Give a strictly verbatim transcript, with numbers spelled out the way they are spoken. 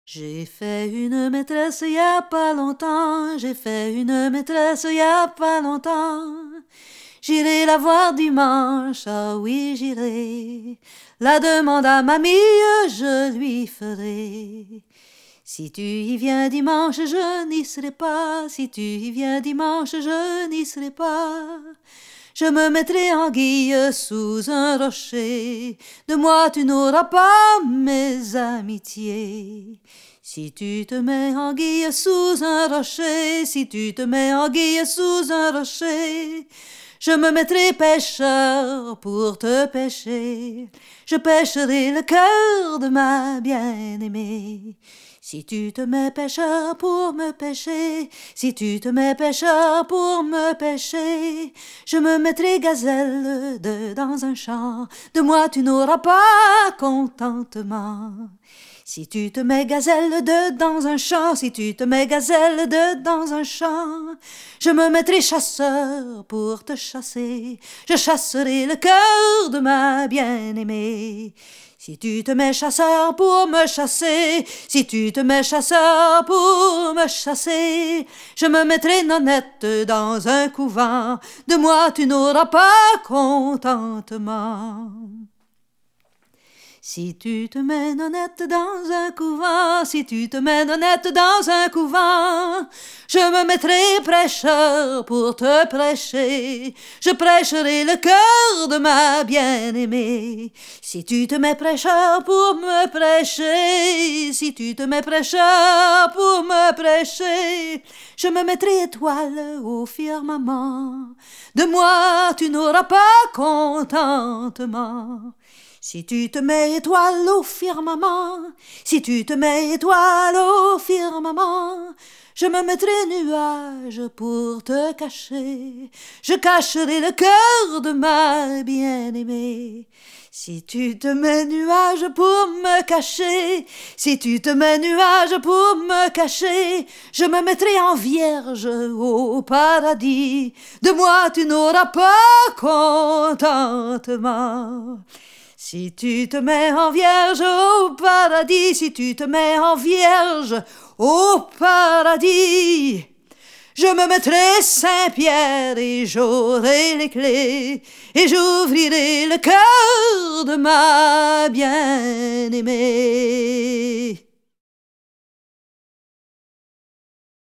J'ai fait une maîtresse il y a pas longtemps, j'ai fait une maîtresse il y a pas longtemps. J'irai la voir dimanche, ah oui j'irai. La demande à mamie, je lui ferai. Si tu y viens dimanche, je n'y serai pas. Si tu y viens dimanche, je n'y serai pas. Je me mettrai en guille sous un rocher. De moi tu n'auras pas mes amitiés. Si tu te mets en guille sous un rocher, si tu te mets en guille sous un rocher, je me mettrai pêcheur pour te pêcher. Je pêcherai le cœur de ma bien-aimée. Si tu te mets pêcheur pour me pêcher, si tu te mets pêcheur pour me pêcher, je me mettrai gazelle de dans un champ. De moi tu n'auras pas contentement. Si tu te mets gazelle de dans un champ, si tu te mets gazelle de dans un champ, je me mettrai chasseur pour te chasser. Je chasserai le cœur de ma bien-aimée. Si tu te mets chasseur pour me chasser, si tu te mets chasseur pour me chasser, je me mettrai nonnette dans un couvent. De moi tu n'auras pas contentement. Si tu te mets nonnette dans un couvent, si tu te mets nonnette dans un couvent, je me mettrai prêcheur pour te prêcher. Je prêcherai le cœur de ma bien-aimée. Si tu te mets prêcheur pour me prêcher, si tu te mets prêcheur pour me prêcher, je me mettrai étoile au firmament. De moi tu n'auras pas contentement. Si tu te mets étoile au firmament, si tu te mets étoile au firmament, je me mettrai nuage pour te cacher. Je cacherai le cœur de ma bien-aimée. Si tu te mets nuage pour me cacher, si tu te mets nuage pour me cacher, je me mettrai en vierge au paradis. De moi tu n'auras pas contentement. Si tu te mets en vierge au paradis, si tu te mets en vierge au paradis, je me mettrai Saint-Pierre et j'aurai les clés et j'ouvrirai le cœur de ma bien-aimée.